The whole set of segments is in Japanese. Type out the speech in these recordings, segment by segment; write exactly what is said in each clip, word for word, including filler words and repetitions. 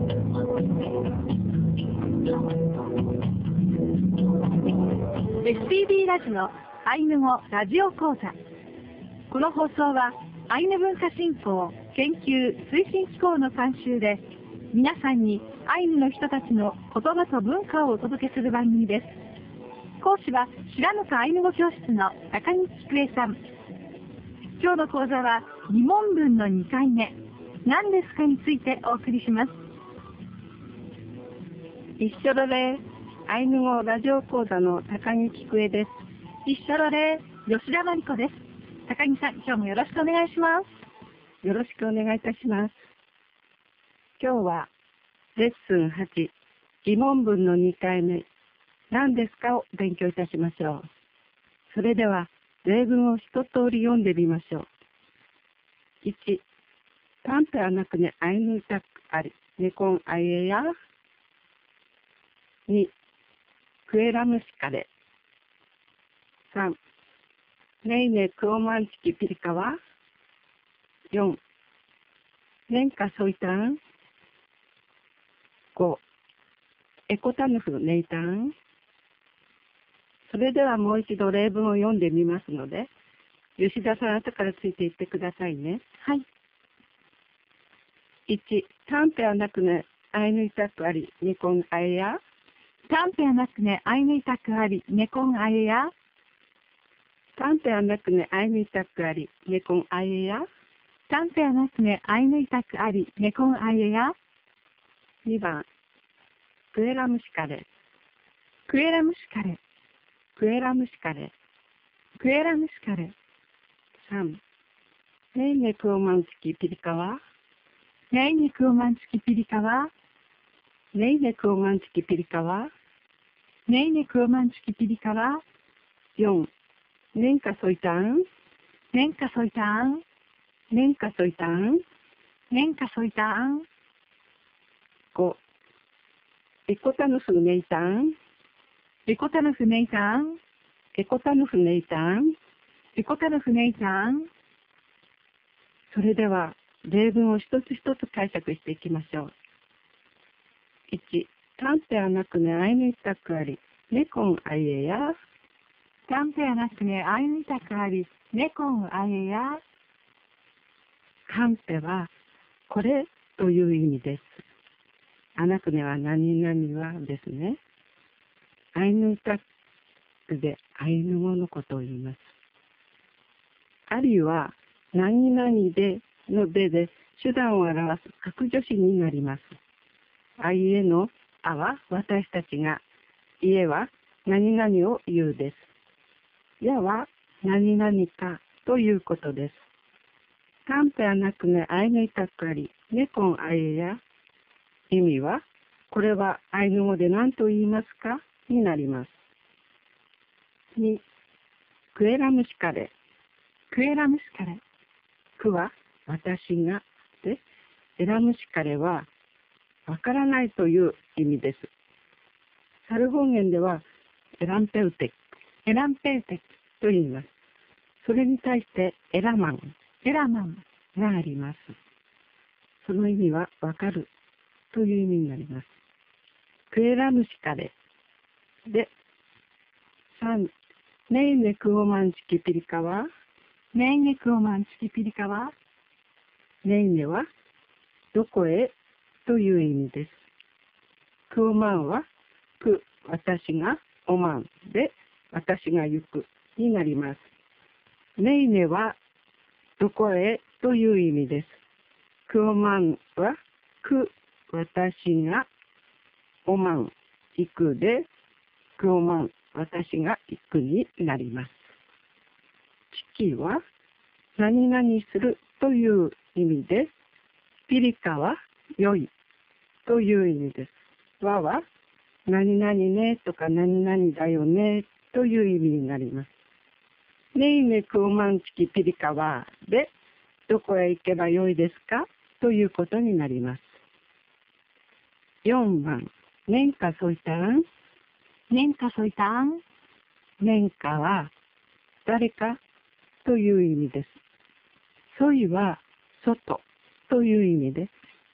エスピービー ラジオアイヌ語ラジオ講座。この放送はアイヌ文化振興研究推進機構の監修で、皆さんにアイヌの人たちの言葉と文化をお届けする番組です。講師は白糠アイヌ語教室の高木菊江さん。今日の講座は疑問文のにかいめ、何ですかについてお送りします。 一緒だね。アイヌ語ラジオ講座の高木菊江です。 一緒だね。吉田真理子です。高木さん、今日もよろしくお願いします。 よろしくお願いいたします。今日はレッスンはち、疑問文のにかいめ、何ですかを勉強いたしましょう。それでは例文を一通り読んでみましょう。いち、タンペアナクネアイヌイタクアリ、ネコンアイエヤ。に、クエラムシカレ。さん、ネイネクオマンチキピリカワ。よん、ネンカソイタン。ご、エコタヌフネイタン。それではもう一度例文を読んでみますので、吉田さん後からついていってくださいね。 はい。 いち、タンペアナクネアイヌイタクアリ、ネコンアイエヤ。 タンペアナクネアイヌイタクアリ、ネコンアイエヤ。 タンペアナクネアイヌイタクアリ、ネコンアイエヤ。 タンペアナクネアイヌイタクアリ、ネコンアイエヤ。 にばん、クエラムシカレ。 クエラムシカレ。 クエラムシカレ。 クエラムシカレ。 さん、ネイネクオマンチキピリカワ。 ネイネクオマンチキピリカワ。 ネイネクオマンチキピリカワ。 ネイネクオマンチキピリカワ。 よん、ネンカソイタン。 ネンカソイタン。 ネンカソイタン。 ネンカソイタン。 ご、エコタヌフネイタン。 エコタヌフネイタン。 エコタヌフネイタン。 エコタヌフネイタン。 それでは例文を一つ一つ解釈していきましょう。いち、タンペアナクネアイヌイタクアリ、ネコンアイエヤ。 タンペアナクネアイヌイタクアリ、ネコンアイエヤ。 カンペはこれという意味です。アナクネは何々はですね。アイヌイタクでアイヌ語のことを言います。アリは何々でのでで手段を表す格助詞になります。あいえのあは私たちが、いえは何々を言うです。やは何々かということです。タンペアナクネアイヌイタクアリ、ネコンアイエヤ。意味は、これはアイヌ語で何と言いますかになります。に、クエラムシカレ。 クエラムシカレ。 クは私がで、エラムシカレはわからないという意味です。サル方言ではエランペウテク、 エランペウテクと言います。それに対してエラマン、 エラマンがあります。その意味はわかるという意味になります。クエラムシカレ。で、さん、ネイネクオマンチキピリカワ。 ネイネクオマンチキピリカワ。 ネイネはどこへという意味です。クオマンはく、私が、オマンで私が行くになります。ネイネはどこへという意味です。クオマンはく、私が、オマン、行くで、クオマン、私が行くになります。チキは何々するという意味です。ピリカは良いという意味です。ワは何々ねとか何々だよねという意味になります。ネイネクオマンチキピリカはでどこへ行けばよいですかということになります。よんばん、年下ソイタン。 年下ソイタン。 年下は誰かという意味です。ソイは外という意味です。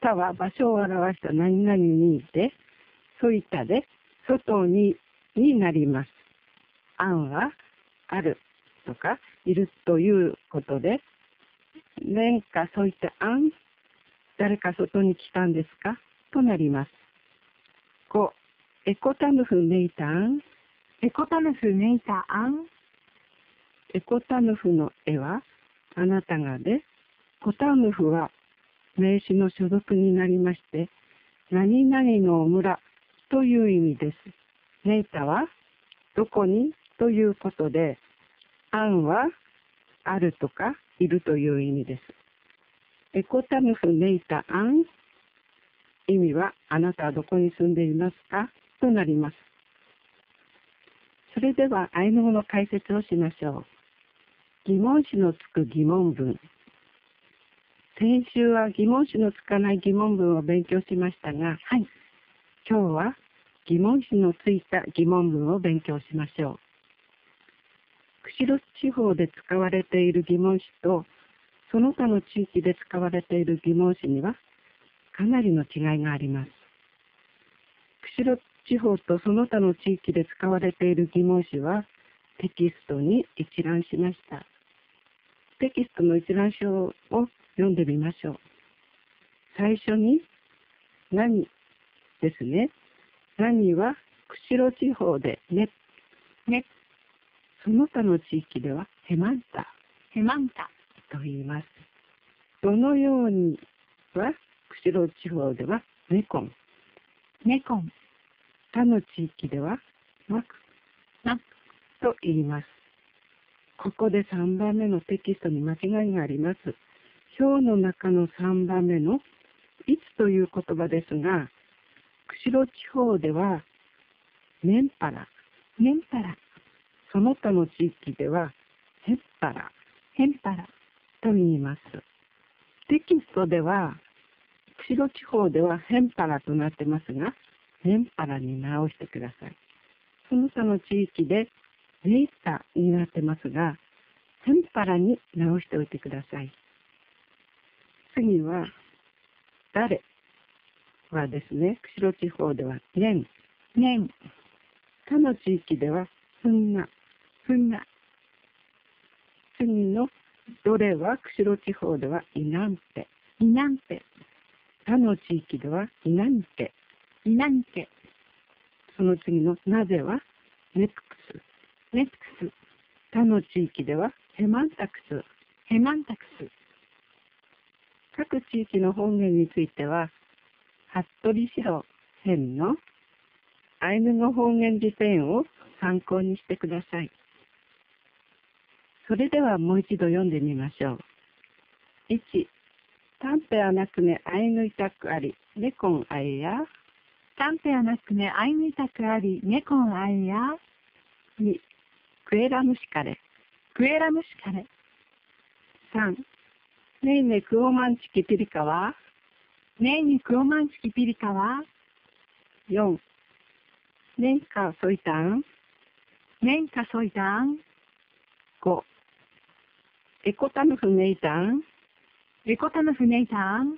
たは場所を表した何々にいて、そいたで外にになります。あんはあるとかいるということで、年かそいたあん、誰か外に来たんですかとなります。ご、エコタヌフネイタン。 エコタヌフネイタアン。 エコタヌフの絵はあなたがで、コタヌフは名詞の所属になりまして、何々の村という意味です。ネイタはどこにということで、アンはあるとかいるという意味です。エコタヌフネイタアン。意味はあなたはどこに住んでいますかとなります。それではアイヌ語の解説をしましょう。疑問詞のつく疑問文。先週は疑問詞のつかない疑問文を勉強しましたが、 はい。 今日は疑問詞のついた疑問文を勉強しましょう。釧路地方で使われている疑問詞とその他の地域で使われている疑問詞にはかなりの違いがあります。釧路地方とその他の地域で使われている疑問詞はテキストに一覧しました。テキストの一覧表を読んでみましょう。最初に何ですね。何は釧路地方でね。 ね。 その他の地域ではヘマンタ。 ヘマンタ。 と言います。どのようには釧路地方ではネコン。 ネコン。 他の地域ではマク。 マク。 と言います。ここでさんばんめのテキストに間違いがあります。表の中のさんばんめのいつという言葉ですが、釧路地方ではネンパラ。 ネンパラ。 その他の地域ではヘッパラ。 ヘンパラ。 と言います。テキストでは釧路地方ではヘンパラとなってますが、ネンパラに直してください。その他の地域でネイタになってますが、ヘンパラに直しておいてください。次は、誰はですね、釧路地方ではネン。 ネン。 他の地域ではフンナ。 フンナ。 次のどれは釧路地方ではイナンペ。 イナンペ。 他の地域ではイナンケ。 イナンケ。 その次のなぜはネプクス。 ネプクス。 他の地域ではヘマンタクス。 ヘマンタクス。 各地域の方言については、服部史郎編のアイヌ語方言辞典を参考にしてください。それではもう一度読んでみましょう。いち、タンペアナクネアイヌイタクアリ、ネコンアイヤ。 タンペアナクネアイヌイタクアリ、ネコンアイヤ。 に、クエラムシカレ。 クエラムシカレ。 さん、ネイネクオマンチキピリカワ。 ネイネクオマンチキピリカワ。 よん、ネンカソイタン。 ネンカソイタン。 ご、エコタヌフネイタン。 エコタヌフネイタン。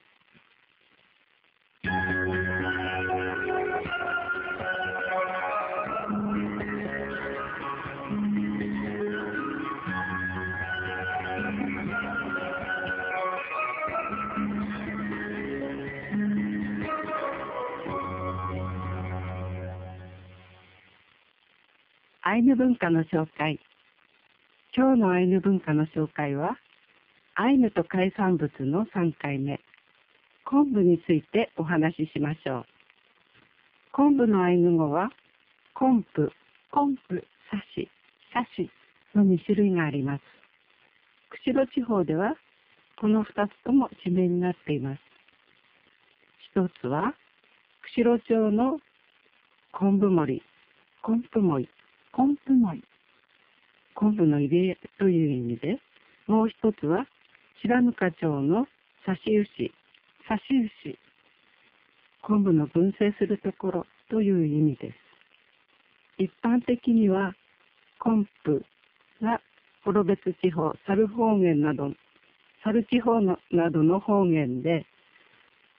アイヌ文化の紹介。今日のアイヌ文化の紹介は、アイヌと海産物のさんかいめ、昆布についてお話ししましょう。昆布のアイヌ語は、コンプ、 コンプ、 サシ、 サシのに種類があります。釧路地方では、このふたつとも地名になっています。一つは、釧路町の昆布森、昆布森、 コンプモイ。 昆布の入れという意味で、もう一つは白糠町の刺し牛、 刺し牛。 昆布の群生するところという意味です。一般的には昆布は幌別地方、猿方言など、猿地方のなどの方言で、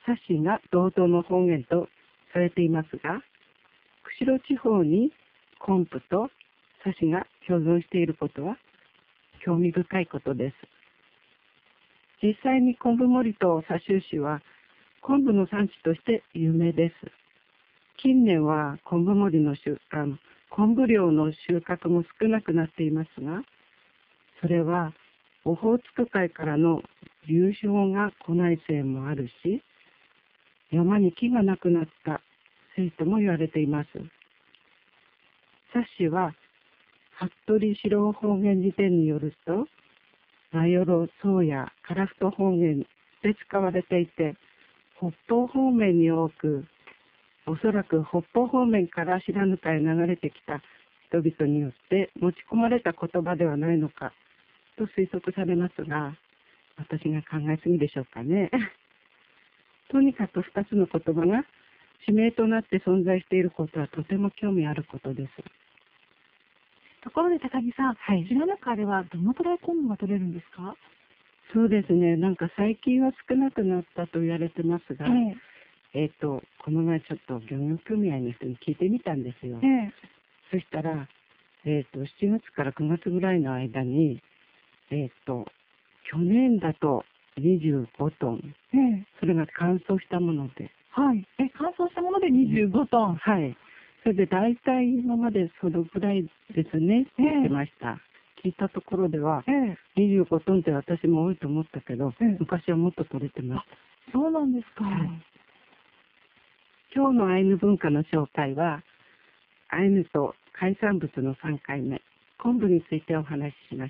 冊子が道東の方言とされていますが、釧路地方に昆布と冊子が共存していることは興味深いことです。実際に昆布森と佐州市は昆布の産地として有名です。近年は昆布森の収あの昆布量の収穫も少なくなっていますが、それはオホーツク海からの流氷が来ないせいもあるし、山に木がなくなったせいとも言われています。冊子は服部四郎方言辞典によると、名寄、宗谷、樺太方言で使われていて、北方方面に多く、おそらく北方方面から白糠へ流れてきた人々によって持ち込まれた言葉ではないのかと推測されますが、私が考えすぎでしょうかね。とにかく二つの言葉が地名となって存在していることはとても興味あることです。 ところで高木さん、 はい、 白糠ではどのくらい昆布が取れるんですか？ そうですね、なんか最近は少なくなったと言われてますが、えええー、とこの前ちょっと漁業組合の人に聞いてみたんですよ。ええ、そしたら、えー、としちがつからくがつぐらいの間に、えー、と去年だとにじゅうごトン、ええ、それが乾燥したもので、 はい、え乾燥したものでにじゅうごトン、うん、 はい、それで大体今までそのぐらいですねって言ってました。ええ、聞いたところでは、ええ、にじゅうごトンって私も多いと思ったけど、ええ、昔はもっと取れてました。 そうなんですか。はい、 今日のアイヌ文化の紹介は、アイヌと海産物のさんかいめ、昆布についてお話ししました。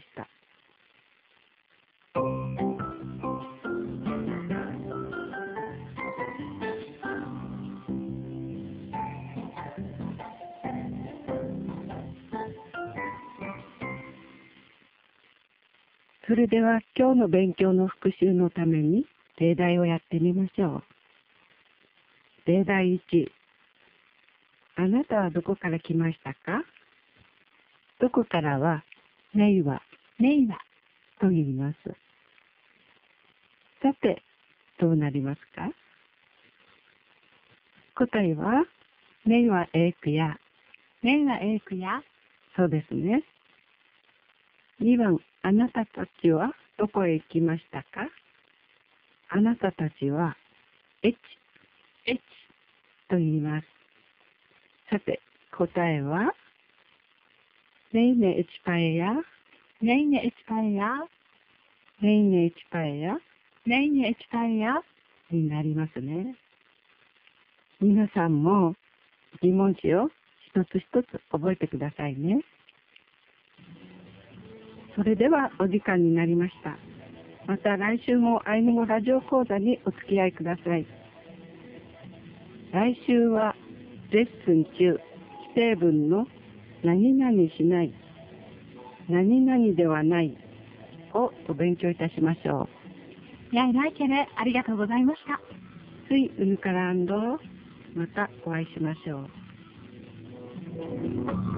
それでは今日の勉強の復習のために例題をやってみましょう。例題いち、あなたはどこから来ましたか？どこからは、ねいわ、 ねいわと言います。さて、どうなりますか？答えは、ねいわえいくや、 ねいわえいくや、 そうですね。にばん、あなたたちはどこへ行きましたか？あなたたちは、えち、 えちと言います。さて、答えは、ねいねえちぱえや、 ねいねえちぱえや、 ねいねえちぱえや、 ねいねえちぱえやになりますね。皆さんも疑問詞を一つ一つ覚えてくださいね。それではお時間になりました。また来週もアイヌ語ラジオ講座にお付き合いください。来週はレッスン中、否定文の何々しない、何々ではないをお勉強いたしましょう。やいらいけれ、ありがとうございました。 ついうぬからんど、またお会いしましょう。